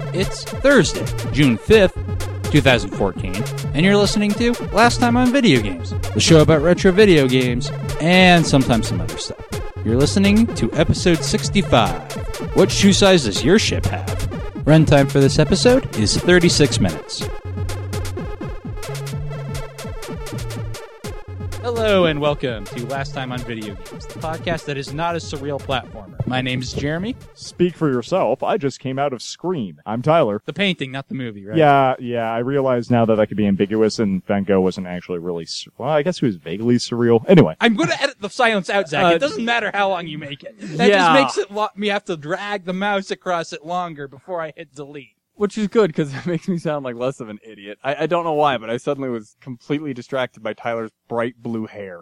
It's Thursday, June 5th, 2014, and you're listening to Last Time on Video Games, the show about retro video games and sometimes some other stuff. You're listening to episode 65. What shoe size does your ship have? Runtime for this episode is 36 minutes. Hello and welcome to Last Time on Video Games, the podcast that is not a surreal platformer. My name is Jeremy. Speak for yourself. I just came out of Scream. I'm Tyler. The painting, not the movie, right? Yeah, I realize now that could be ambiguous, and Van Gogh wasn't actually really... Well, I guess he was vaguely surreal. Anyway. I'm going to edit the silence out, Zach. It doesn't matter how long you make it. That just makes it me have to drag the mouse across it longer before I hit delete. Which is good, because it makes me sound like less of an idiot. I don't know why, but I suddenly was completely distracted by Tyler's bright blue hair.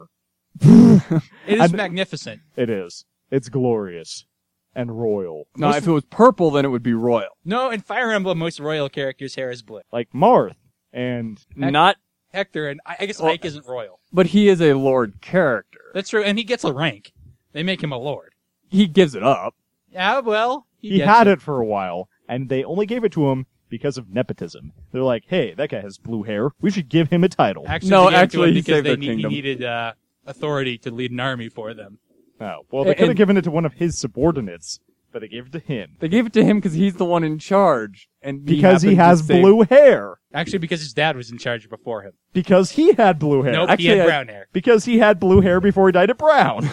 It is magnificent. It is. It's glorious. And royal. No, if it was purple, then it would be royal. No, in Fire Emblem, most royal characters' hair is blue. Like Marth. And... Not... Hector, and I guess Ike isn't royal. But he is a lord character. That's true, and he gets a rank. They make him a lord. He gives it up. Yeah, well... He had it for a while, and they only gave it to him because of nepotism. They're like, hey, that guy has blue hair. We should give him a title. Actually, he because saved their kingdom. He needed authority to lead an army for them. Oh, well, they could have given it to one of his subordinates, but they gave it to him. They gave it to him because he's the one in charge. And because he has blue hair. Actually, because his dad was in charge before him. Because he had blue hair. Nope, he had brown hair. Because he had blue hair before he dyed it brown.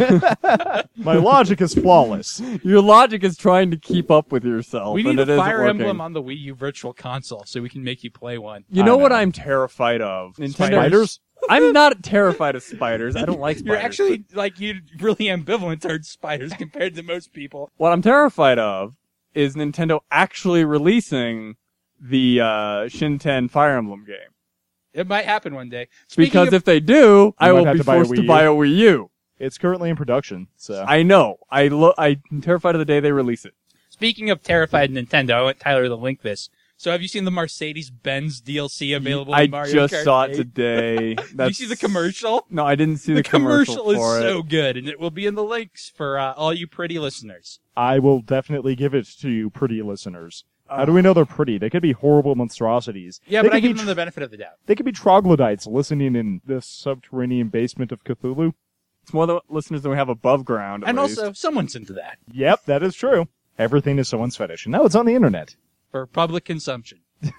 My logic is flawless. Your logic is trying to keep up with yourself. We need a Fire Emblem on the Wii U Virtual Console so we can make you play one. You know what I'm terrified of? Nintendo Spiders? I'm not terrified of spiders. I don't like spiders. You're actually, you're really ambivalent towards spiders compared to most people. What I'm terrified of is Nintendo actually releasing the Shin-10 Fire Emblem game. It might happen one day. Because if they do, I will be forced to buy a Wii U. It's currently in production, so... I know. I'm terrified of the day they release it. Speaking of terrified Nintendo, I want Tyler to link this. So have you seen the Mercedes-Benz DLC available in Mario Kart 8? I just saw it today. Did you see the commercial? No, I didn't see the commercial for it. The commercial is so good, and it will be in the links for all you pretty listeners. I will definitely give it to you pretty listeners. How do we know they're pretty? They could be horrible monstrosities. Yeah, but I give them the benefit of the doubt. They could be troglodytes listening in the subterranean basement of Cthulhu. It's more the listeners than we have above ground, and also, someone's into that. Yep, that is true. Everything is someone's fetish, and now it's on the internet. For public consumption.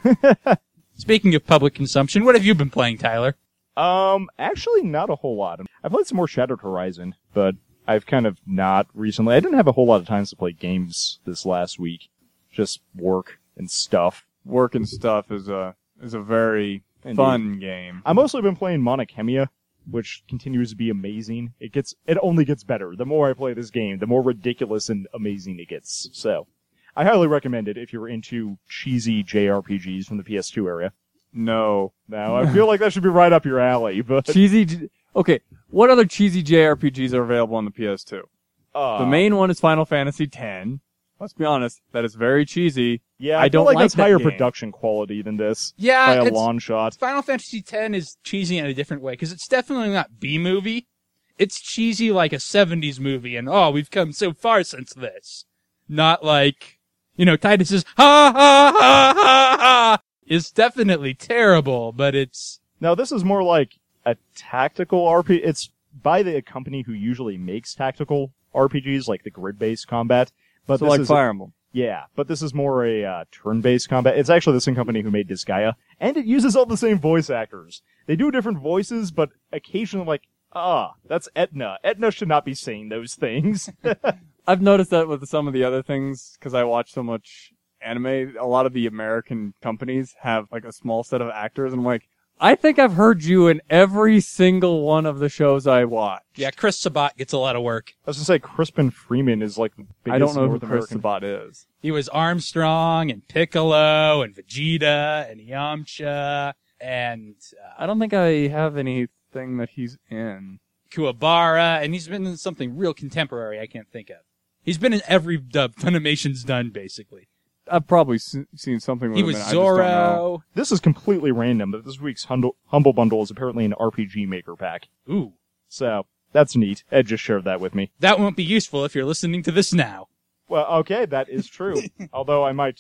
Speaking of public consumption, what have you been playing, Tyler? Actually not a whole lot. I played some more Shattered Horizon, but I've kind of not recently. I didn't have a whole lot of time to play games this last week. Just work and stuff. Work and stuff is a very fun game. I've mostly been playing Monachemia, which continues to be amazing. It only gets better. The more I play this game, the more ridiculous and amazing it gets. So, I highly recommend it if you're into cheesy JRPGs from the PS2 area. No, I feel like that should be right up your alley, but... Okay, what other cheesy JRPGs are available on the PS2? The main one is Final Fantasy X. Let's be honest, that is very cheesy. Yeah, I don't like it's higher production quality than this. Yeah, by a long shot. Final Fantasy X is cheesy in a different way, because it's definitely not B-movie. It's cheesy like a 70s movie, and we've come so far since this. Not like, Titus's ha ha ha ha ha is definitely terrible, but it's... Now, this is more like a tactical RPG. It's by the company who usually makes tactical RPGs, like the grid-based combat. But so like Fire Emblem. Yeah, but this is more a turn-based combat. It's actually the same company who made Disgaea, and it uses all the same voice actors. They do different voices, but occasionally that's Etna. Etna should not be saying those things. I've noticed that with some of the other things, because I watch so much anime, a lot of the American companies have like a small set of actors, and I'm like, I think I've heard you in every single one of the shows I watch. Yeah, Chris Sabat gets a lot of work. I was going to say, Crispin Freeman is like the biggest I don't know North who Chris American... Sabat is. He was Armstrong and Piccolo and Vegeta and Yamcha and... I don't think I have anything that he's in. Kuwabara, and he's been in something real contemporary I can't think of. He's been in every dub Funimation's done, basically. I've probably seen something with him. He was I just don't know. This is completely random, but this week's Humble Bundle is apparently an RPG Maker pack. Ooh. So, that's neat. Ed just shared that with me. That won't be useful if you're listening to this now. Well, okay, that is true. Although I might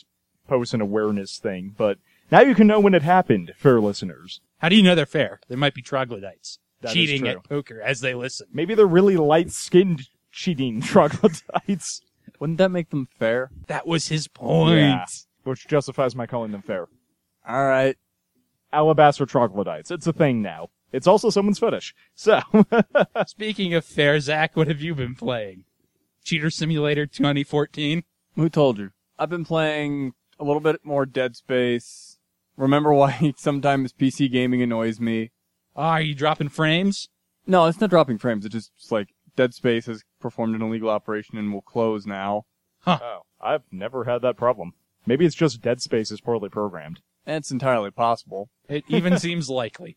post an awareness thing, but now you can know when it happened, fair listeners. How do you know they're fair? There might be troglodytes That is cheating true. at poker as they listen. Maybe they're really light-skinned cheating troglodytes. Wouldn't that make them fair? That was his point. Yeah. Which justifies my calling them fair. All right. Alabaster troglodytes. It's a thing now. It's also someone's fetish. So, Speaking of fair, Zach, what have you been playing? Cheater Simulator 2014? Who told you? I've been playing a little bit more Dead Space. Remember why sometimes PC gaming annoys me? Are you dropping frames? No, it's not dropping frames. It's just like Dead Space has performed an illegal operation and will close now. oh, I've never had that problem. Maybe it's just Dead Space is poorly programmed. It's entirely possible. It even seems likely.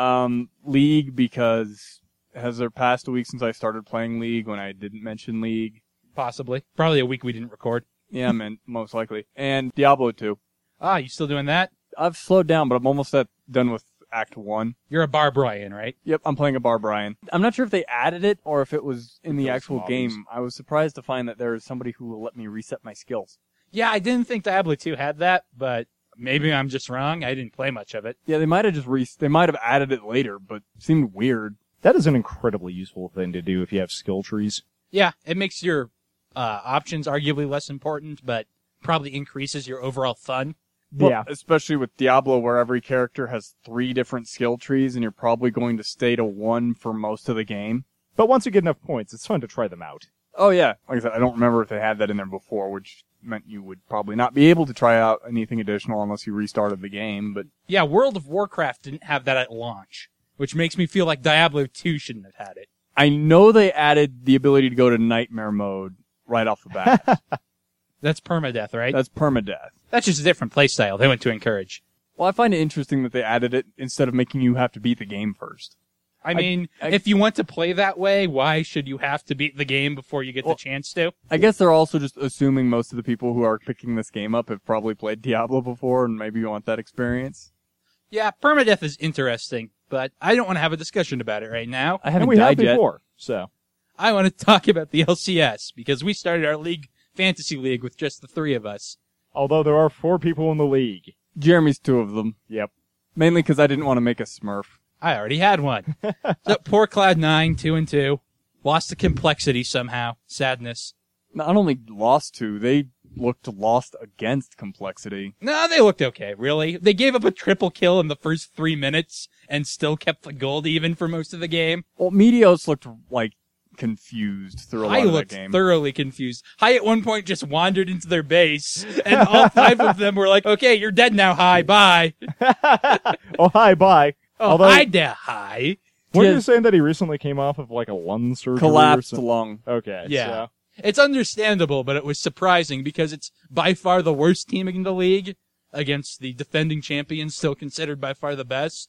League, because has there passed a week since I started playing League when I didn't mention League? Possibly. Probably a week we didn't record. Yeah, man, most likely. And Diablo 2. Ah, you still doing that? I've slowed down, but I'm almost done with Act 1. You're a Bar Brian, right? Yep, I'm playing a Barbarian. I'm not sure if they added it or if it was in the Those actual models. game. I was surprised to find that there is somebody who will let me reset my skills. Yeah, I didn't think Diablo 2 had that, but maybe I'm just wrong. I didn't play much of it. Yeah, they might have just they might have added it later, but it seemed weird. That is an incredibly useful thing to do if you have skill trees. Yeah, it makes your options arguably less important, but probably increases your overall fun. Well, Yeah. especially with Diablo, where every character has 3 different skill trees, and you're probably going to stay to 1 for most of the game. But once you get enough points, it's fun to try them out. Oh yeah, like I said, I don't remember if they had that in there before, which meant you would probably not be able to try out anything additional unless you restarted the game, but Yeah, World of Warcraft didn't have that at launch, which makes me feel like Diablo 2 shouldn't have had it. I know they added the ability to go to nightmare mode right off the bat. That's permadeath, right? That's permadeath. That's just a different playstyle they went to encourage. Well, I find it interesting that they added it instead of making you have to beat the game first. I mean, if you want to play that way, why should you have to beat the game before you get the chance to? I guess they're also just assuming most of the people who are picking this game up have probably played Diablo before and maybe you want that experience. Yeah, permadeath is interesting, but I don't want to have a discussion about it right now. I haven't And we have died yet. before, so. I want to talk about the LCS, because we started our league, fantasy league, with just the 3 of us. Although there are 4 people in the league. Jeremy's 2 of them. Yep. Mainly because I didn't want to make a Smurf. I already had one. So poor Cloud9, 2-2. Lost to complexity somehow. Sadness. Not only lost to, they looked lost against complexity. No, they looked okay, really. They gave up a triple kill in the first 3 minutes and still kept the gold even for most of the game. Well, Meteos looked like confused through a lot I of that looked game. thoroughly confused. Hi at one point just wandered into their base, and all 5 of them were like, okay, you're dead now, hi, bye. Oh, hi, bye. Oh, Although- hi there, hi. Weren't Yeah. you saying that he recently came off of like a lung surgery or Collapsed something? lung. Okay. Yeah. So. It's understandable, but it was surprising because it's by far the worst team in the league against the defending champions, still considered by far the best.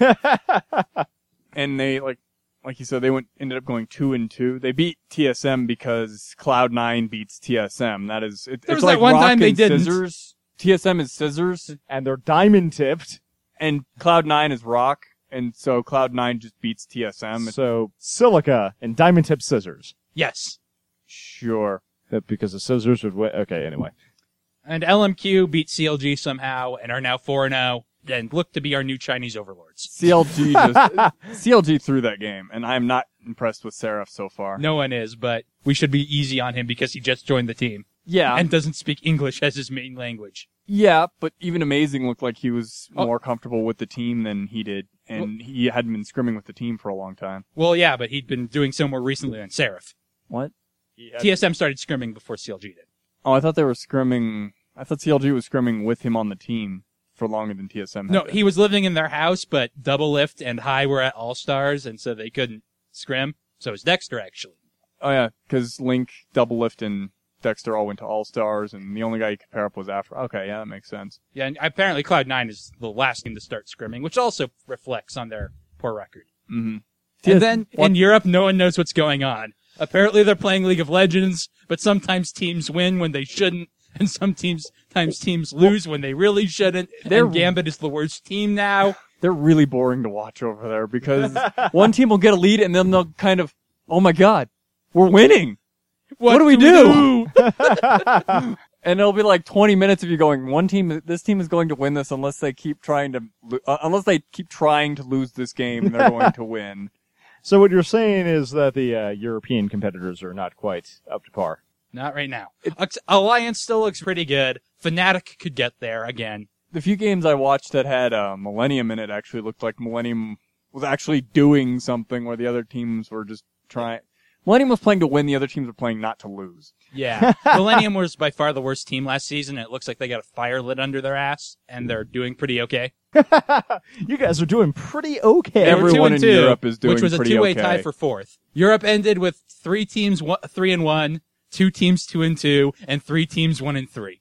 And they, like you said, they ended up going 2-2. They beat TSM because Cloud9 beats TSM. That is, There it's was like that one rock time they and didn't. scissors. TSM is scissors, And they're diamond tipped. and Cloud9 is rock, and so Cloud9 just beats TSM. So, silica and diamond tipped scissors. Yes. Sure. Because the scissors would win. Okay, anyway. And LMQ beat CLG somehow and are now 4-0 and look to be our new Chinese overlords. CLG threw that game, and I'm not impressed with Seraph so far. No one is, but we should be easy on him because he just joined the team Yeah, and doesn't speak English as his main language. yeah, but even Amazing looked like he was Oh. more comfortable with the team than he did, and he hadn't been scrimming with the team for a long time. Well, yeah, but he'd been doing so more recently on Seraph. What? TSM started scrimming before CLG did. Oh, I thought they were scrimming. I thought CLG was scrimming with him on the team for longer than TSM. No, had been. he was living in their house, but Double Lift and High were at All Stars, and so they couldn't scrim. So was Dexter, actually. Oh yeah, because Link, Double Lift, and Dexter all went to All Stars, and the only guy you could pair up was Afro. Okay, yeah, that makes sense. Yeah, and apparently Cloud9 is the last team to start scrimming, which also reflects on their poor record. Mm-hmm. And then in Europe, no one knows what's going on. Apparently they're playing League of Legends, but sometimes teams win when they shouldn't, and sometimes teams lose when they really shouldn't. And Gambit is the worst team now. They're really boring to watch over there because one team will get a lead and then they'll kind of, oh my god, we're winning. What do we do? And it'll be like 20 minutes of you going, this team is going to win this unless they keep trying to lose this game and they're going to win. So what you're saying is that the European competitors are not quite up to par. Not right now. Alliance still looks pretty good. Fnatic could get there again. The few games I watched that had Millennium in it actually looked like Millennium was actually doing something where the other teams were just trying. Millennium was playing to win, the other teams were playing not to lose. Yeah. Millennium was by far the worst team last season. It looks like they got a fire lit under their ass, and they're doing pretty okay. You guys are doing pretty okay. Everyone in Europe is doing which was a pretty two-way okay. tie for fourth. Europe ended with 3 teams 3-1, 2 teams 2-2, and 3 teams 1-3.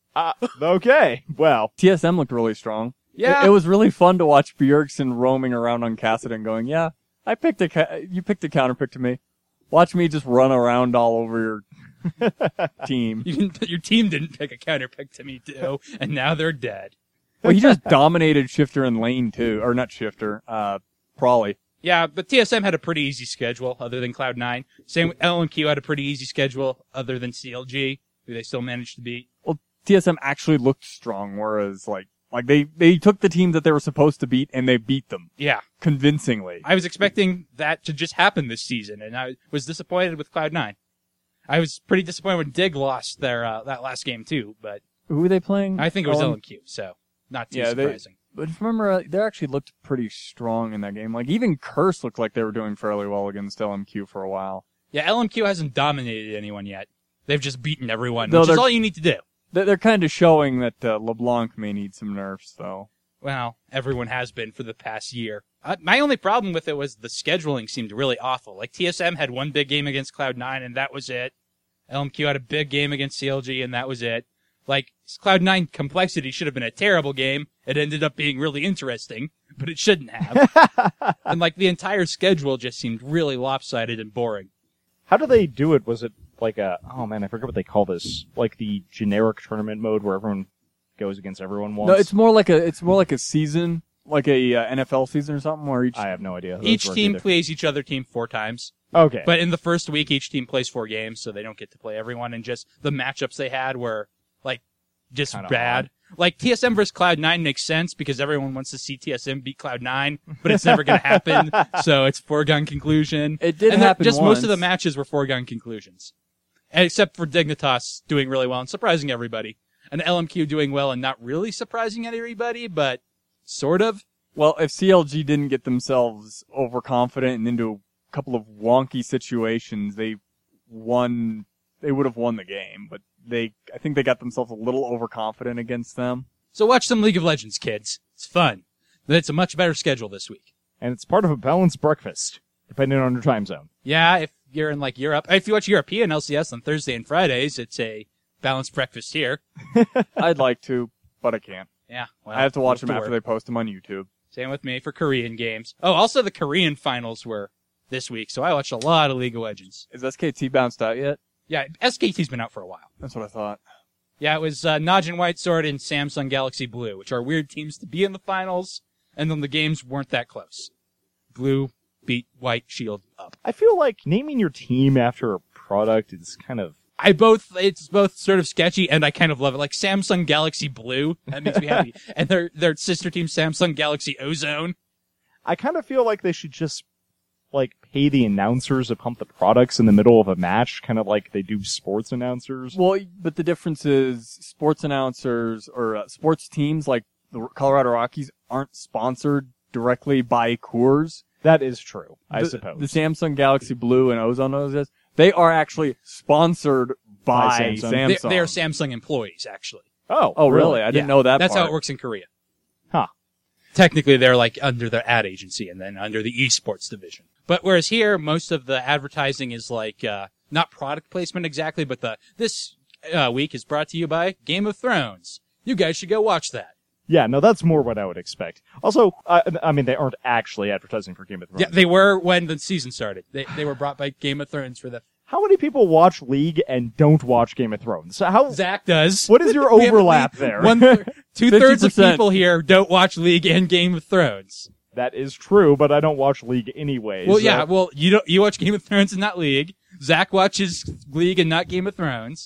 Okay. Well, TSM looked really strong. Yeah. It was really fun to watch Bjergsen roaming around on Kassadin going, yeah, you picked a counterpick to me. Watch me just run around all over your team. Your team didn't pick a counterpick to me, too, and now they're dead. Well, he just dominated Shifter in lane, too. Or not Shifter, Prawley. Yeah, but TSM had a pretty easy schedule, other than Cloud9. Same with LMQ had a pretty easy schedule, other than CLG, who they still managed to beat. Well, TSM actually looked strong, whereas, like they took the team that they were supposed to beat, and they beat them. Yeah. Convincingly. I was expecting that to just happen this season, and I was disappointed with Cloud9. I was pretty disappointed when Dig lost their that last game, too, but Who were they playing? I think it was LMQ, so not too surprising. But if you remember, they actually looked pretty strong in that game. Like, even Curse looked like they were doing fairly well against LMQ for a while. Yeah, LMQ hasn't dominated anyone yet. They've just beaten everyone, No, which is all you need to do. They're kind of showing that LeBlanc may need some nerfs, though. Well, everyone has been for the past year. My only problem with it was the scheduling seemed really awful. Like, TSM had one big game against Cloud9, and that was it. LMQ had a big game against CLG, and that was it. Like, Cloud9 Complexity should have been a terrible game. It ended up being really interesting, but it shouldn't have. And, like, the entire schedule just seemed really lopsided and boring. how do they do it? Was it like I forget what they call this. Like the generic tournament mode where everyone goes against everyone once? No, it's more like a season, like a NFL season or something, where I have no idea. Each team plays each other team 4 times. Okay. But in the first week, each team plays 4 games, so they don't get to play everyone, and just the matchups they had were, like, just Kinda bad. odd. Like, TSM versus Cloud9 makes sense because everyone wants to see TSM beat Cloud9, but it's never going to happen, so it's foregone conclusion. It did and happen just once. most of the matches were foregone conclusions. Except for Dignitas doing really well and surprising everybody. And LMQ doing well and not really surprising everybody, but sort of. Well, if CLG didn't get themselves overconfident and into a couple of wonky situations, they would have won the game, but I think they got themselves a little overconfident against them. So watch some League of Legends, kids. It's fun. But it's a much better schedule this week. And it's part of a balanced breakfast, depending on your time zone. Yeah, if you're in, like, Europe. If you watch European LCS on Thursday and Fridays, it's a balanced breakfast here. I'd like to, but I can't. Yeah, well, I have to watch them look after forward. they post them on YouTube. Same with me for Korean games. Oh, also the Korean finals were this week, so I watched a lot of League of Legends. Is SKT bounced out yet? Yeah, SKT's been out for a while. That's what I thought. Yeah, it was Najin White Sword and Samsung Galaxy Blue, which are weird teams to be in the finals, and then the games weren't that close. Blue beat White Shield up. I feel like naming your team after a product is kind of... It's both sort of sketchy, and I kind of love it. Like Samsung Galaxy Blue, that makes me happy. And their sister team, Samsung Galaxy Ozone. I kind of feel like they should just, like, pay the announcers to pump the products in the middle of a match, kind of like they do sports announcers. Well, but the difference is sports announcers or sports teams like the Colorado Rockies aren't sponsored directly by Coors. That is true, I suppose. The Samsung Galaxy Blue and Ozone OS, they are actually sponsored by Samsung. They are Samsung employees, actually. Oh, really? I didn't know that That's part. how it works in Korea. Huh. Technically, they're like under their ad agency and then under the esports division. But whereas here, most of the advertising is like, not product placement exactly, but this week is brought to you by Game of Thrones. You guys should go watch that. Yeah, no, that's more what I would expect. Also, I mean, they aren't actually advertising for Game of Thrones. Yeah, they were when the season started. They were brought by Game of Thrones for the... How many people watch League and don't watch Game of Thrones? So Zach does. What is your We have overlap at there? least 2/3 of 50%. people here don't watch League and Game of Thrones. That is true, but I don't watch League anyways. Well, yeah, well, you watch Game of Thrones and not League. Zach watches League and not Game of Thrones.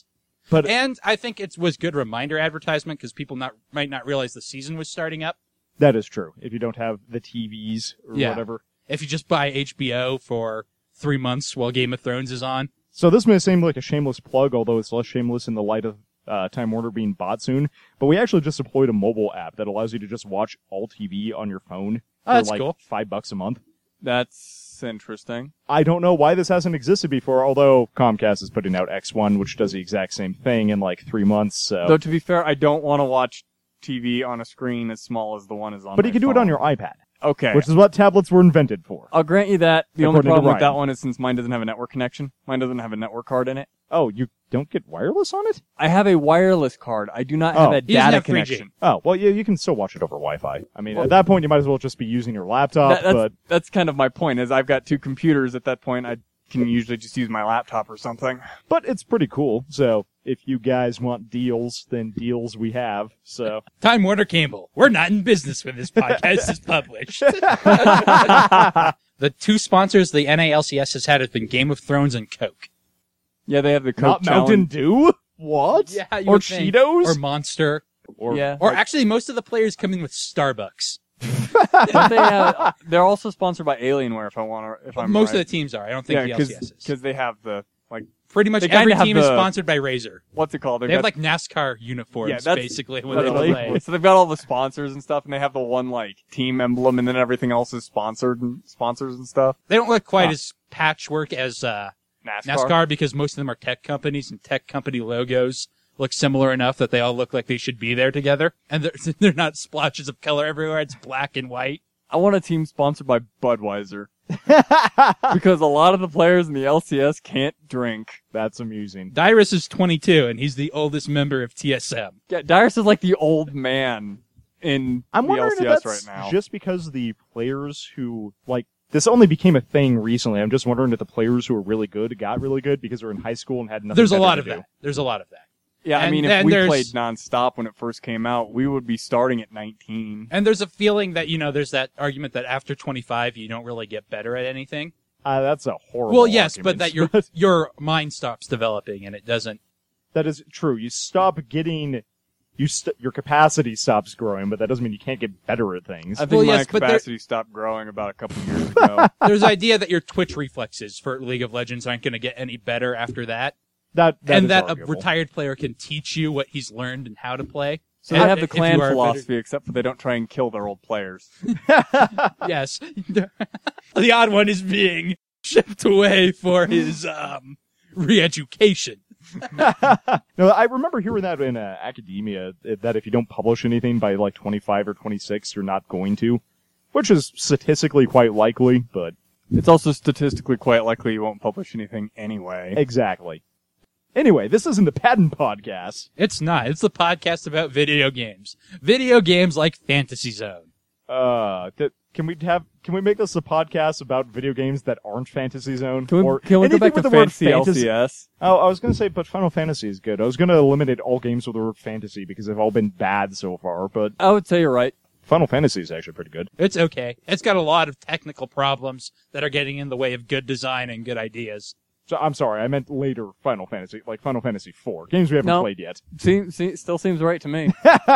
And I think it was good reminder advertisement because people might not realize the season was starting up. That is true. If you don't have the TVs or Yeah. whatever. If you just buy HBO for 3 months while Game of Thrones is on. So this may seem like a shameless plug, although it's less shameless in the light of Time Warner being bought soon. But we actually just deployed a mobile app that allows you to just watch all TV on your phone Oh, for that's like cool. $5 a month. That's interesting. I don't know why this hasn't existed before, although Comcast is putting out X1, which does the exact same thing in like 3 months. So, Though to be fair, I don't want to watch TV on a screen as small as the one is on. but my you can do it phone. on your iPad, Okay. which is what tablets were invented for. I'll grant you that. The only According to problem with that Ryan. one is since mine doesn't have a network connection. Mine doesn't have a network card in it. Oh, you don't get wireless on it? I have a wireless card. I do not have Oh. a He doesn't data have 3G. connection. Oh, well, you can still watch it over Wi-Fi. I mean, Well- at that point, you might as well just be using your laptop, That's kind of my point. Is I've got two computers at that point. I can usually just use my laptop or something. but it's pretty cool. So, if you guys want deals, then deals we have. So, Time Warner Cable. We're not in business when this podcast is published. The two sponsors the NALCS has had have been Game of Thrones and Coke. Yeah, they have the not Coke Mountain challenge. Dew? What? Yeah, you Or would think. Cheetos? Or Monster. Or Yeah. Or actually, most of the players come in with Starbucks. But they're also sponsored by Alienware. If I'm Most right. of the teams are. I don't think yeah, the LCS is. because they have the Pretty much they kinda every have team is the- sponsored by Razer. what's it called? They've They have got- like NASCAR uniforms, Yeah, that's- basically, when that's they really- play. So they've got all the sponsors and stuff, and they have the one like team emblem, and then everything else is sponsored and sponsors and stuff. They don't look quite Huh. as patchwork as NASCAR. NASCAR because most of them are tech companies, and tech company logos look similar enough that they all look like they should be there together. And they're not splotches of color everywhere. It's black and white. I want a team sponsored by Budweiser because a lot of the players in the LCS can't drink. That's amusing. Dyrus is 22, and he's the oldest member of TSM. Yeah, Dyrus is like the old man in I'm the wondering if LCS that's right now. just because the players who, like, this only became a thing recently. I'm just wondering if the players who were really good got really good because they were in high school and had nothing There's a better lot to of do. that. There's a lot of that. Yeah, I And mean, if then we there's- played nonstop when it first came out, we would be starting at 19. And there's a feeling that, there's that argument that after 25, you don't really get better at anything. That's a horrible Well, yes, but argument. that your mind stops developing and it doesn't. That is true. You stop getting... your capacity stops growing, but that doesn't mean you can't get better at things. I think Well, my yes, but there- capacity stopped growing about a couple years ago. There's idea that your Twitch reflexes for League of Legends aren't going to get any better after that. That and is that arguable. a retired player can teach you what he's learned and how to play. So they And have the if clan you are a philosophy, except for they don't try and kill their old players. Yes. The odd one is being shipped away for his re-education. No, I remember hearing that in academia, that if you don't publish anything by like 25 or 26, you're not going to. Which is statistically quite likely, but It's also statistically quite likely you won't publish anything anyway. exactly. Anyway, this isn't a patent podcast. It's not. It's the podcast about video games. Video games like Fantasy Zone. Can we make this a podcast about video games that aren't Fantasy Zone? Can we or go anything back with to the word Fantasy LCS? Oh, I was gonna say, but Final Fantasy is good. I was gonna eliminate all games with the word fantasy because they've all been bad so far, but I would say you're right. Final Fantasy is actually pretty good. It's okay. It's got a lot of technical problems that are getting in the way of good design and good ideas. So I'm sorry, I meant later Final Fantasy, like Final Fantasy 4. Games we haven't No. played yet. Still seems right to me.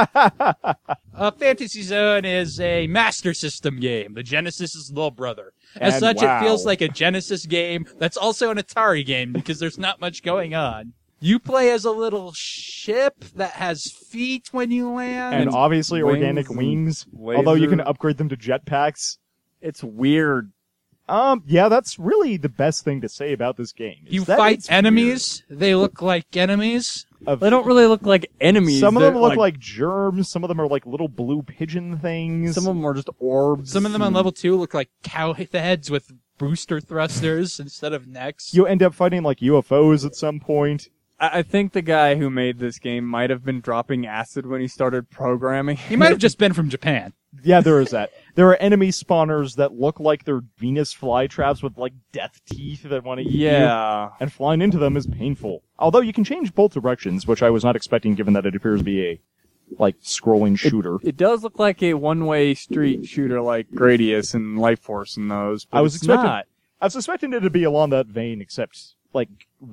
Fantasy Zone is a Master System game. The Genesis is little brother. As And such, wow. it feels like a Genesis game that's also an Atari game because there's not much going on. You play as a little ship that has feet when you land. And obviously wings organic and wings, although you can laser. upgrade them to jetpacks. It's weird. Yeah, that's really the best thing to say about this game. is you that fight it's enemies. They look like enemies. weird. They don't really look like enemies. Some of them They're look like germs. Some of them are like little blue pigeon things. some of them are just orbs. Some of them on level 2 look like cow heads with booster thrusters instead of necks. You end up fighting like UFOs at some point. I think the guy who made this game might have been dropping acid when he started programming. He might have just been from Japan. Yeah, there is that. There are enemy spawners that look like they're Venus flytraps with like death teeth that want to eat you. Yeah. And flying into them is painful. Although you can change both directions, which I was not expecting given that it appears to be a, like, scrolling shooter. It does look like a one-way street shooter like Gradius and Life Force and those, but I was it's expecting- not. I was suspecting it to be along that vein, except like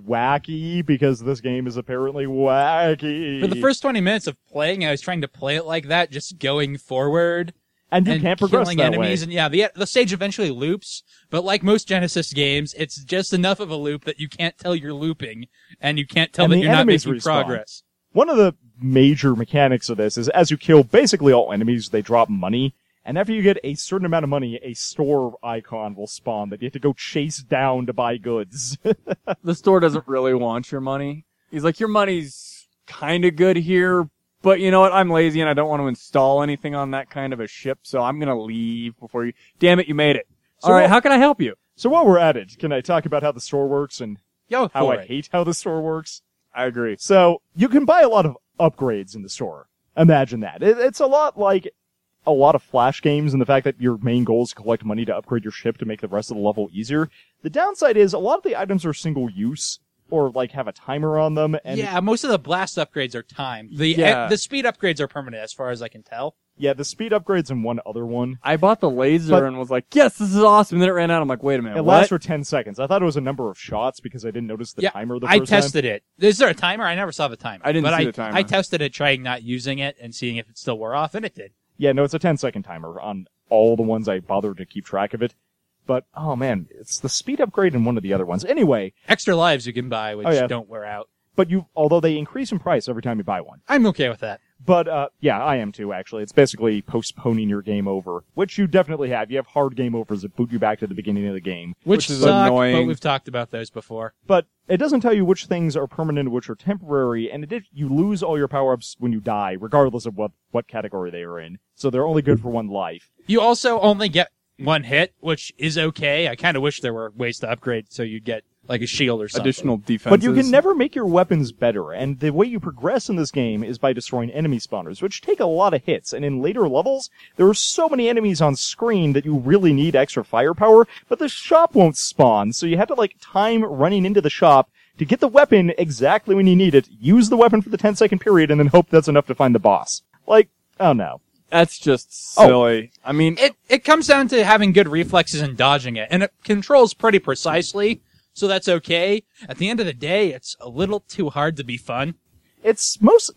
wacky because this game is apparently wacky. For the first 20 minutes of playing, I was trying to play it like that, just going forward. And you can't progress killing that enemies, way. and yeah, the stage eventually loops, but like most Genesis games, it's just enough of a loop that you can't tell you're looping, and you can't tell And that the you're not enemies making respawn. progress. One of the major mechanics of this is as you kill basically all enemies, they drop money. And after you get a certain amount of money, a store icon will spawn that you have to go chase down to buy goods. The store doesn't really want your money. He's like, your money's kind of good here, but you know what? I'm lazy and I don't want to install anything on that kind of a ship, so I'm gonna leave before you... Damn it, you made it. So Alright, what- how can I help you? So while we're at it, can I talk about how the store works and Yo, how for I it. hate how the store works? I agree. So you can buy a lot of upgrades in the store. Imagine that. It's a lot like a lot of Flash games and the fact that your main goal is to collect money to upgrade your ship to make the rest of the level easier. The downside is a lot of the items are single use or like have a timer on them. And Yeah, most of the blast upgrades are timed. Yeah. The speed upgrades are permanent, as far as I can tell. yeah, the speed upgrades and one other one. I bought the laser But- and was like, yes, this is awesome. And then it ran out. I'm like, wait a minute, It what? lasts for 10 seconds. I thought it was a number of shots because I didn't notice the Yeah, timer the I first time. tested it. Is there a timer? I never saw the timer. I didn't but see the timer. I tested it, trying not using it and seeing if it still wore off, and it did. Yeah, no, it's a 10-second timer on all the ones I bothered to keep track of it. But, oh man, it's the speed upgrade and one of the other ones. Anyway, Extra lives you can buy, which Oh, yeah. don't wear out. but although they increase in price every time you buy one. I'm okay with that. But, yeah, I am too, actually. It's basically postponing your game over, which you definitely have. You have hard game overs that boot you back to the beginning of the game. Which is suck, annoying. but we've talked about those before. But it doesn't tell you which things are permanent and which are temporary, and you lose all your power-ups when you die, regardless of what category they are in. So they're only good for one life. You also only get one hit, which is okay. I kind of wish there were ways to upgrade so you'd get like a shield or something. Additional defenses. But you can never make your weapons better, and the way you progress in this game is by destroying enemy spawners, which take a lot of hits, and in later levels, there are so many enemies on screen that you really need extra firepower, but the shop won't spawn, so you have to, like, time running into the shop to get the weapon exactly when you need it, use the weapon for the 10-second period, and then hope that's enough to find the boss. Like, oh no. That's just Oh. silly. I mean, It comes down to having good reflexes and dodging it, and it controls pretty precisely, so that's okay. At the end of the day, it's a little too hard to be fun. It's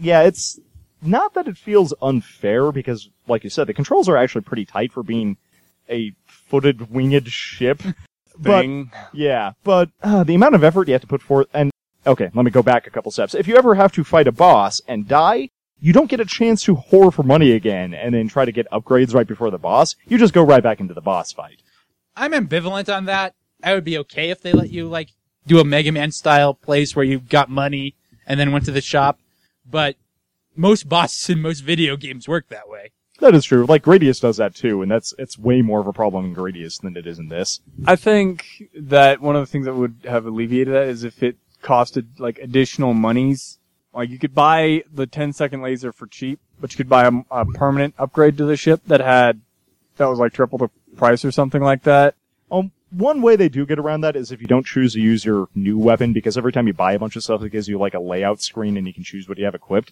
not that it feels unfair, because, like you said, the controls are actually pretty tight for being a footed, winged ship. But, thing. yeah, but the amount of effort you have to put forth, and, okay, let me go back a couple steps. If you ever have to fight a boss and die, you don't get a chance to whore for money again and then try to get upgrades right before the boss. You just go right back into the boss fight. I'm ambivalent on that. I would be okay if they let you, like, do a Mega Man style place where you got money and then went to the shop, but most bosses in most video games work that way. That is true. Like, Gradius does that too, and it's way more of a problem in Gradius than it is in this. I think that one of the things that would have alleviated that is if it costed, like, additional monies. Like, you could buy the 10-second laser for cheap, but you could buy a permanent upgrade to the ship that was like triple the price or something like that. One way they do get around that is if you don't choose to use your new weapon, because every time you buy a bunch of stuff, it gives you like a layout screen and you can choose what you have equipped.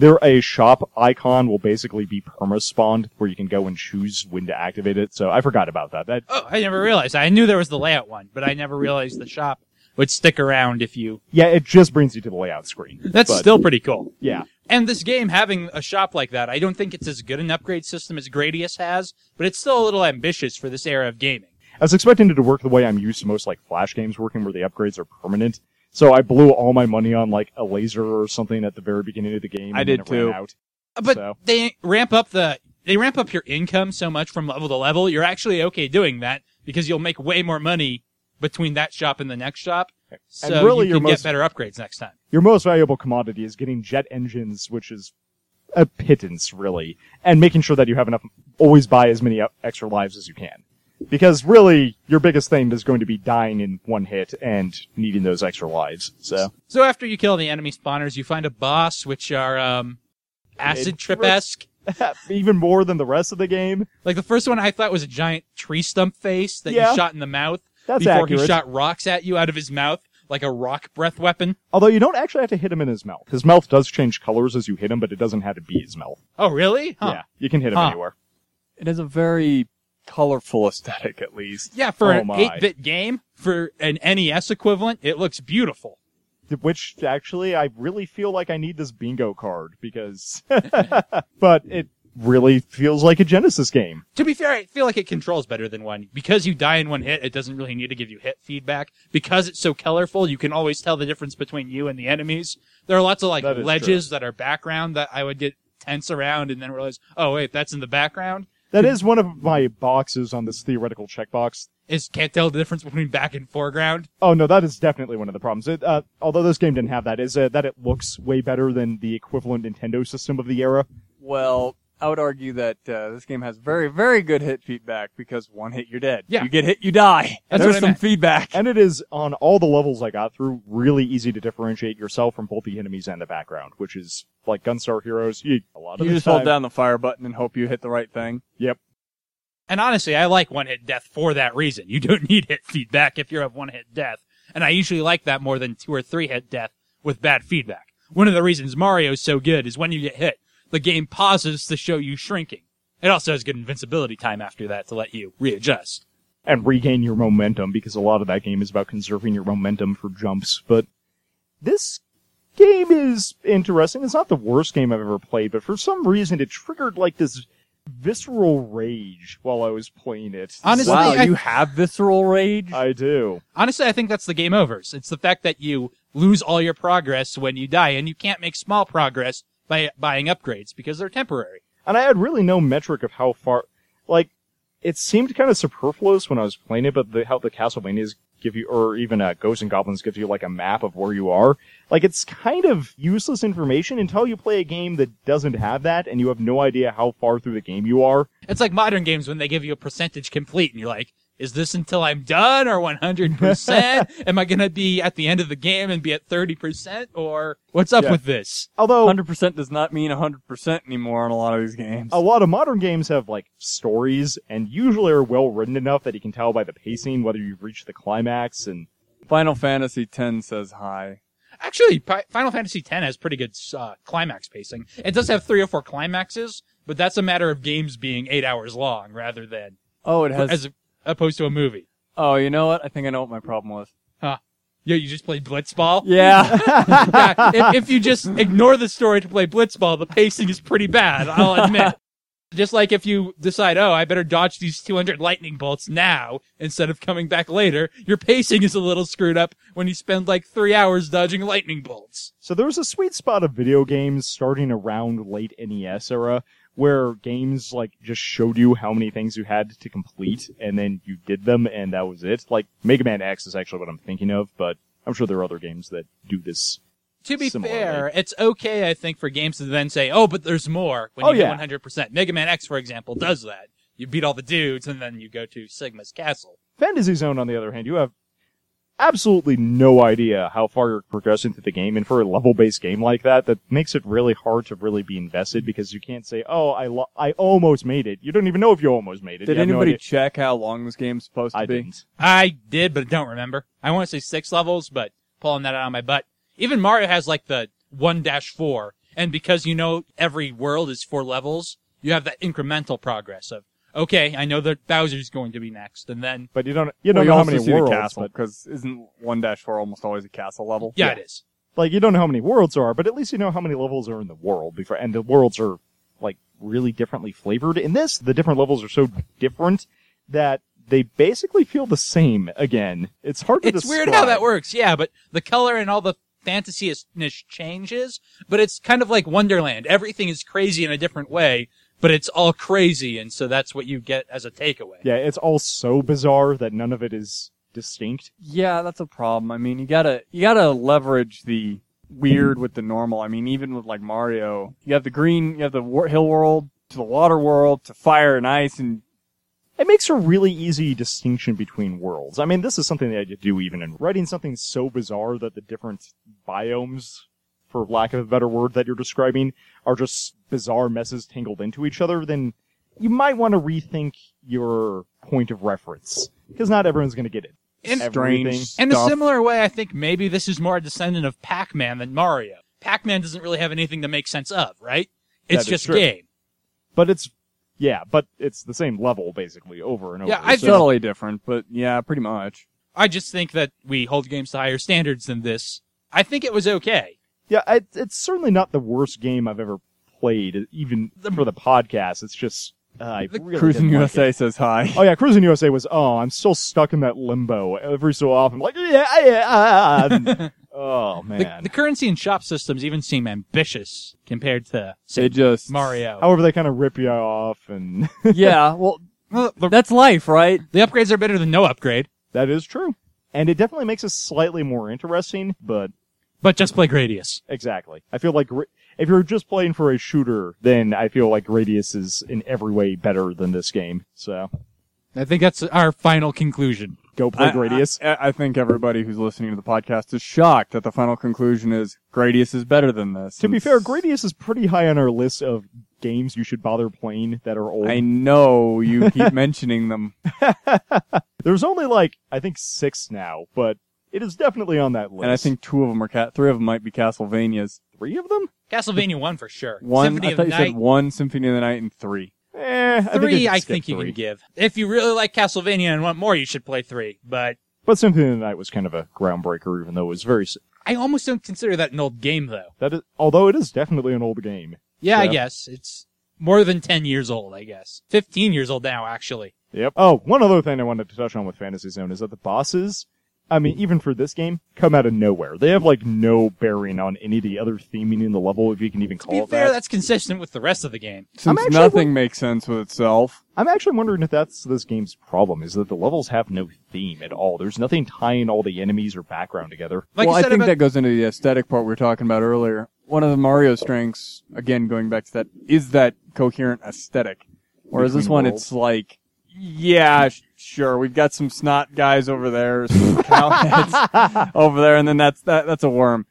A shop icon will basically be perma-spawned, where you can go and choose when to activate it, so I forgot about that. Oh, I never realized. I knew there was the layout one, but I never realized the shop would stick around if you... Yeah, it just brings you to the layout screen. That's But, still pretty cool. yeah. And this game having a shop like that, I don't think it's as good an upgrade system as Gradius has, but it's still a little ambitious for this era of gaming. I was expecting it to work the way I'm used to most like Flash games working, where the upgrades are permanent. So I blew all my money on like a laser or something at the very beginning of the game. I and then did it ran too. out. But So. they ramp up your income so much from level to level, you're actually okay doing that, because you'll make way more money between that shop and the next shop. So really you your can get most- better upgrades next time. Your most valuable commodity is getting jet engines, which is a pittance, really, and making sure that you have enough. Always buy as many extra lives as you can. Because really, your biggest thing is going to be dying in one hit and needing those extra lives. So after you kill the enemy spawners, you find a boss, which are acid trip-esque. Even more than the rest of the game. Like the first one I thought was a giant tree stump face that Yeah. you shot in the mouth That's before accurate. he shot rocks at you out of his mouth, like a rock breath weapon. Although you don't actually have to hit him in his mouth. His mouth does change colors as you hit him, but it doesn't have to be his mouth. Oh, really? Huh. Yeah, you can hit him Huh. anywhere. It has a very colorful aesthetic, at least. Yeah, for Oh an my. 8-bit game, for an NES equivalent, it looks beautiful. Which, actually, I really feel like I need this bingo card, because... but it really feels like a Genesis game. To be fair, I feel like it controls better than one. Because you die in one hit, it doesn't really need to give you hit feedback. Because it's so colorful, you can always tell the difference between you and the enemies. There are lots of like ledges that are background that I would get tense around and then realize, oh wait, that's in the background. That is one of my boxes on this theoretical checkbox. Can't tell the difference between back and foreground. Oh no, that is definitely one of the problems. Although this game didn't have that, is that it looks way better than the equivalent Nintendo system of the era. Well, I would argue that this game has very, very good hit feedback because one hit, you're dead. Yeah. You get hit, you die. That's There's what I some meant. feedback. And it is, on all the levels I got through, really easy to differentiate yourself from both the enemies and the background, which is, like Gunstar Heroes, a lot of You the just time. hold down the fire button and hope you hit the right thing. Yep. And honestly, I like one-hit death for that reason. You don't need hit feedback if you have one-hit death. And I usually like that more than 2 or 3-hit death with bad feedback. One of the reasons Mario's so good is when you get hit, the game pauses to show you shrinking. It also has good invincibility time after that to let you readjust. And regain your momentum, because a lot of that game is about conserving your momentum for jumps. But this game is interesting. It's not the worst game I've ever played, but for some reason it triggered like this visceral rage while I was playing it. Honestly, Wow, I- you have visceral rage? I do. Honestly, I think that's the game overs. It's the fact that you lose all your progress when you die, and you can't make small progress by buying upgrades because they're temporary. And I had really no metric of how far, like, it seemed kind of superfluous when I was playing it, but how the Castlevanias give you, or even Ghosts and Goblins gives you like a map of where you are. Like, it's kind of useless information until you play a game that doesn't have that, and you have no idea how far through the game you are. It's like modern games when they give you a percentage complete, and you're like, is this until I'm done or 100%? Am I going to be at the end of the game and be at 30%? Or what's up Yeah. with this? Although, 100% does not mean 100% anymore on a lot of these games. a lot of modern games have, like, stories, and usually are well written enough that you can tell by the pacing whether you've reached the climax, and Final Fantasy X says hi. Actually, Final Fantasy X has pretty good climax pacing. It does have 3 or 4 climaxes, but that's a matter of games being 8 hours long rather than Oh, it has... as opposed to a movie. Oh, you know what? I think I know what my problem was. Yeah, you just played Blitzball? Yeah. Yeah, if you just ignore the story to play Blitzball, the pacing is pretty bad, I'll admit. Just like if you decide, oh, I better dodge these 200 lightning bolts now instead of coming back later, your pacing is a little screwed up when you spend like 3 hours dodging lightning bolts. so there was a sweet spot of video games starting around late NES era, where games, like, just showed you how many things you had to complete, and then you did them, and that was it. Like, Mega Man X is actually what I'm thinking of, but I'm sure there are other games that do this. To be Similarly. fair, it's okay, I think, for games to then say, oh, but there's more when you get 100%. Mega Man X, for example, does that. You beat all the dudes, and then you go to Sigma's castle. Fantasy Zone, on the other hand, you have absolutely no idea how far you're progressing through the game, and for a level-based game like that, that makes it really hard to really be invested, because you can't say, oh, I almost made it. You don't even know if you almost made it. Did You have no anybody idea. check how long this game's supposed to I be? didn't. I did, but don't remember. I want to say 6 levels, but pulling that out of my butt. Even Mario has like the 1-4, and because you know every world is 4 levels, you have that incremental progress of, okay, I know that Bowser's going to be next, and then, But you don't Well, know you how also many see worlds, the castle, but, because isn't 1-4 almost always a castle level? yeah, Yeah. it is. like, you don't know how many worlds there are, but at least you know how many levels are in the world before, and the worlds are, like, really differently flavored. In this, the different levels are so different that they basically feel the same again. It's hard to It's describe. weird how that works, yeah, but the color and all the fantasy-ness changes, but it's kind of like Wonderland. Everything is crazy in a different way, but it's all crazy, and so that's what you get as a takeaway. Yeah, it's all so bizarre that none of it is distinct. Yeah, that's a problem. I mean, you gotta leverage the weird with the normal. I mean, even with like Mario, you have the green, you have the hill world, to the water world, to fire and ice, and It makes a really easy distinction between worlds. I mean, this is something that you do even in writing something so bizarre that the different biomes, for lack of a better word, that you're describing are just bizarre messes tangled into each other, then you might want to rethink your point of reference. Because not everyone's going to get it. In- Everything. In a stuff. similar way, I think maybe this is more a descendant of Pac-Man than Mario. Pac-Man doesn't really have anything to make sense of, right? It's That is just true. a game. But it's the same level, basically, over and over. Yeah, I So- feel- subtly different, but yeah, pretty much. I just think that we hold games to higher standards than this. I think it was okay. Yeah, it's certainly not the worst game I've ever played, even for the podcast. It's just, I really Cruising didn't like USA it. says hi. Oh yeah, Cruising USA was, I'm still stuck in that limbo. Every so often, like, yeah. Oh, man. The currency and shop systems even seem ambitious compared to, say, They just Mario. However, they kind of rip you off, and Yeah, well, Well, that's life, right? the upgrades are better than no upgrade, that is true. And it definitely makes it slightly more interesting, but but just play Gradius. exactly. I feel like if you're just playing for a shooter, then I feel like Gradius is in every way better than this game. So, I think that's our final conclusion. go play Gradius. I think everybody who's listening to the podcast is shocked that the final conclusion is Gradius is better than this. To be And fair, Gradius is pretty high on our list of games you should bother playing that are old. I know you keep mentioning them. There's only I think 6 now, but it is definitely on that list. And I think 2 of them are 3 of them might be Castlevanias. 3 of them? Castlevania 1 for sure. One, Symphony I of thought the you Night. said 1 Symphony of the Night and 3. I think you can give. If you really like Castlevania and want more, you should play 3. But Symphony of the Night was kind of a groundbreaker, even though it was very. I almost don't consider that an old game, though. That is, although it is definitely an old game. Yeah, I Yeah. guess. It's more than 10 years old, I guess. 15 years old now, actually. Yep. Oh, one other thing I wanted to touch on with Fantasy Zone is that the bosses, I mean, even for this game, come out of nowhere. They have no bearing on any of the other theming in the level, if you can even To call be it fair, that. that's consistent with the rest of the game. Since actually nothing makes sense with itself. I'm actually wondering if that's this game's problem, is that the levels have no theme at all. There's nothing tying all the enemies or background together. Like well, you I said think about, that goes into the aesthetic part we were talking about earlier. One of the Mario strengths, again, going back to that, is that coherent aesthetic. Whereas this Between one, worlds. it's like, yeah, sure, we've got some snot guys over there, some cowheads over there, and then that's a worm.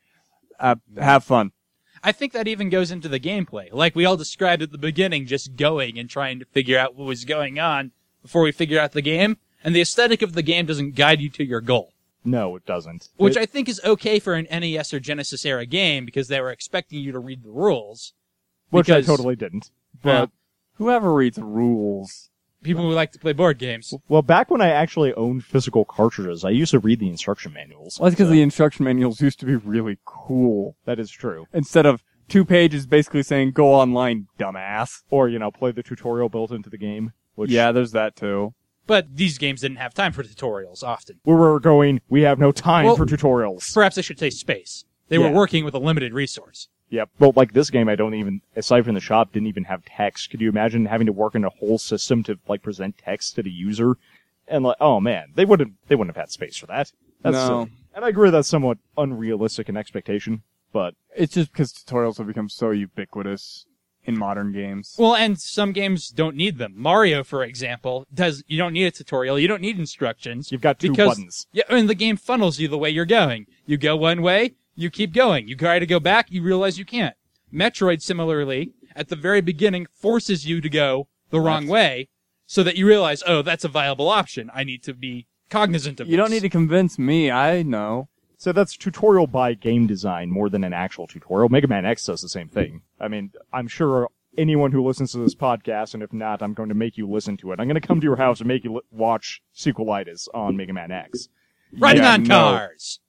Have fun. I think that even goes into the gameplay. Like we all described at the beginning, just going and trying to figure out what was going on before we figure out the game. And the aesthetic of the game doesn't guide you to your goal. No, it doesn't. Which I think is okay for an NES or Genesis era game because they were expecting you to read the rules. Which I because- totally didn't. Well, But, Whoever reads rules. people who like to play board games. well, back when I actually owned physical cartridges, I used to read the instruction manuals. Well, that's because So, the instruction manuals used to be really cool. that is true. Instead of 2 pages basically saying, go online, dumbass. Or, play the tutorial built into the game. Which, Yeah, there's that too. But these games didn't have time for tutorials often. where we're going, we have no time Well, for tutorials. Perhaps I should say space. They were Yeah. working with a limited resource. Yep. Well, like this game, I don't even, aside from the shop, didn't even have text. Could you imagine having to work in a whole system to present text to the user? And oh man, they wouldn't have had space for that. That's No. silly. And I agree that's somewhat unrealistic in expectation, but It's just because tutorials have become so ubiquitous in modern games. Well, and some games don't need them. Mario, for example, you don't need a tutorial, you don't need instructions. you've got two because, buttons. Yeah, and the game funnels you the way you're going. You go one way, you keep going. You try to go back, you realize you can't. Metroid, similarly, at the very beginning, forces you to go the wrong way, so that you realize, oh, that's a viable option. I need to be cognizant of You don't this. need to convince me, I know. So that's tutorial by game design more than an actual tutorial. Mega Man X does the same thing. I mean, I'm sure anyone who listens to this podcast, and if not, I'm going to make you listen to it. I'm going to come to your house and make you watch Sequelitis on Mega Man X. Riding Yeah, on no. cars.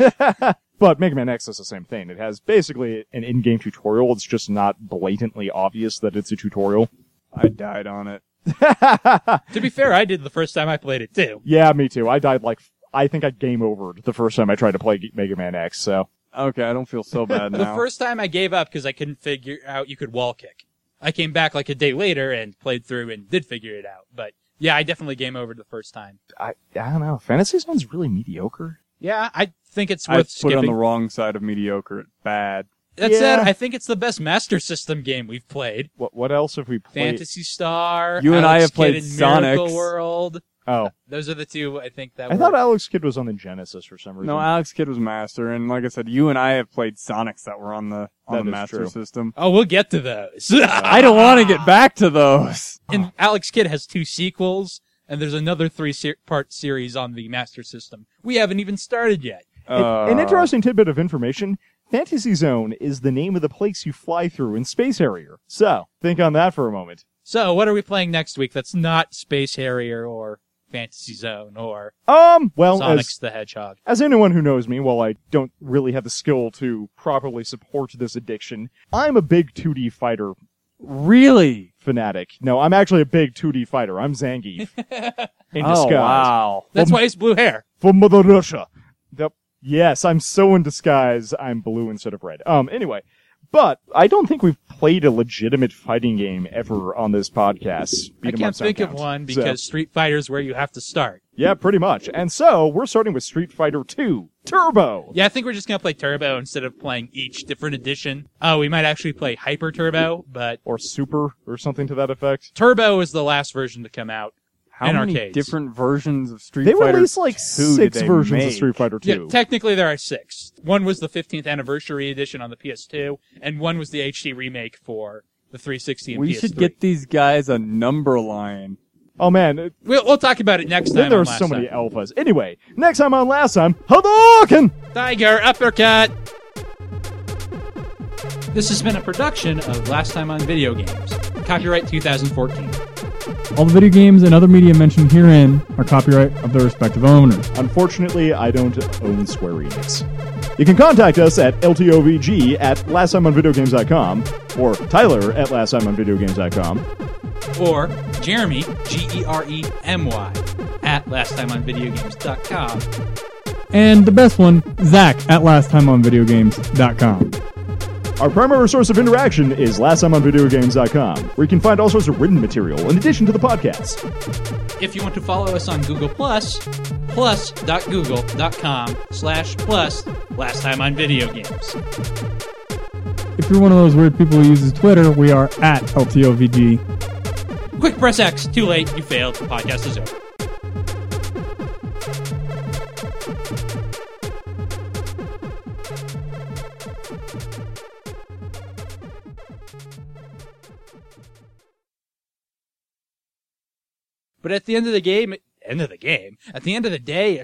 But Mega Man X does the same thing. It has basically an in-game tutorial. It's just not blatantly obvious that it's a tutorial. I died on it. To be fair, I did the first time I played it too. Yeah, me too. I died I think I game overed the first time I tried to play Mega Man X, so. Okay, I don't feel so bad The now. first time I gave up because I couldn't figure out you could wall kick. I came back like a day later and played through and did figure it out. But yeah, I definitely game over the first time. I don't know. Fantasy Zone's really mediocre. Yeah, I think it's I worth put it on skipping. the wrong side of mediocre. It's bad. That Yeah. said, I think it's the best Master System game we've played. What else have we played? Fantasy Star. You and I Alex have played Kidd and Miracle Sonics. World. Oh. Those are the two I think that I were. thought Alex Kidd was on the Genesis for some reason. No, Alex Kidd was Master, and like I said, you and I have played Sonics that were on the That is Master true. System. Oh, we'll get to those. I don't want to get back to those. And Alex Kidd has 2 sequels, and there's another 3-part series on the Master System. We haven't even started yet. An interesting tidbit of information, Fantasy Zone is the name of the place you fly through in Space Harrier. So, think on that for a moment. So, what are we playing next week that's not Space Harrier or Fantasy Zone or Well, Sonic's the Hedgehog. as anyone who knows me, while I don't really have the skill to properly support this addiction, I'm a big 2D fighter Really? fanatic. No, I'm actually a big 2D fighter. I'm Zangief. In disguise. Oh, wow. That's why it's blue hair. For Mother Russia. Yes, I'm so in disguise, I'm blue instead of red. Anyway. But I don't think we've played a legitimate fighting game ever on this podcast. I can't think of one because Street Fighter's where you have to start. Yeah, pretty much. And so, we're starting with Street Fighter 2 Turbo. Yeah, I think we're just going to play Turbo instead of playing each different edition. Oh, we might actually play Hyper Turbo, but Or Super, or something to that effect. Turbo is the last version to come out. How in many arcades. different versions of Street They Fighter released like 2 6 did they versions make? of Street Fighter 2. Yeah, technically there are 6. One was the 15th anniversary edition on the PS2, and one was the HD remake for the 360 and We PS3. should get these guys a number line. Oh man, We'll talk about it next then time. there on are so Last many Time. alphas. Anyway, next time on Last Time, Hadouken! Tiger Uppercut! This has been a production of Last Time on Video Games. Copyright 2014. All the video games and other media mentioned herein are copyright of their respective owners. Unfortunately, I don't own Square Enix. You can contact us at LTOVG at lasttimeonvideogames.com or Tyler at lasttimeonvideogames.com. Or Jeremy, Geremy, at lasttimeonvideogames.com. And the best one, Zach at lasttimeonvideogames.com. Our primary source of interaction is lasttimeonvideogames.com, where you can find all sorts of written material in addition to the podcast. If you want to follow us on Google+, plus.google.com/plus Last Time on Video Games. If you're one of those weird people who uses Twitter, we are at LTOVG. Quick press X. Too late. You failed. The podcast is over. But at the end of the day,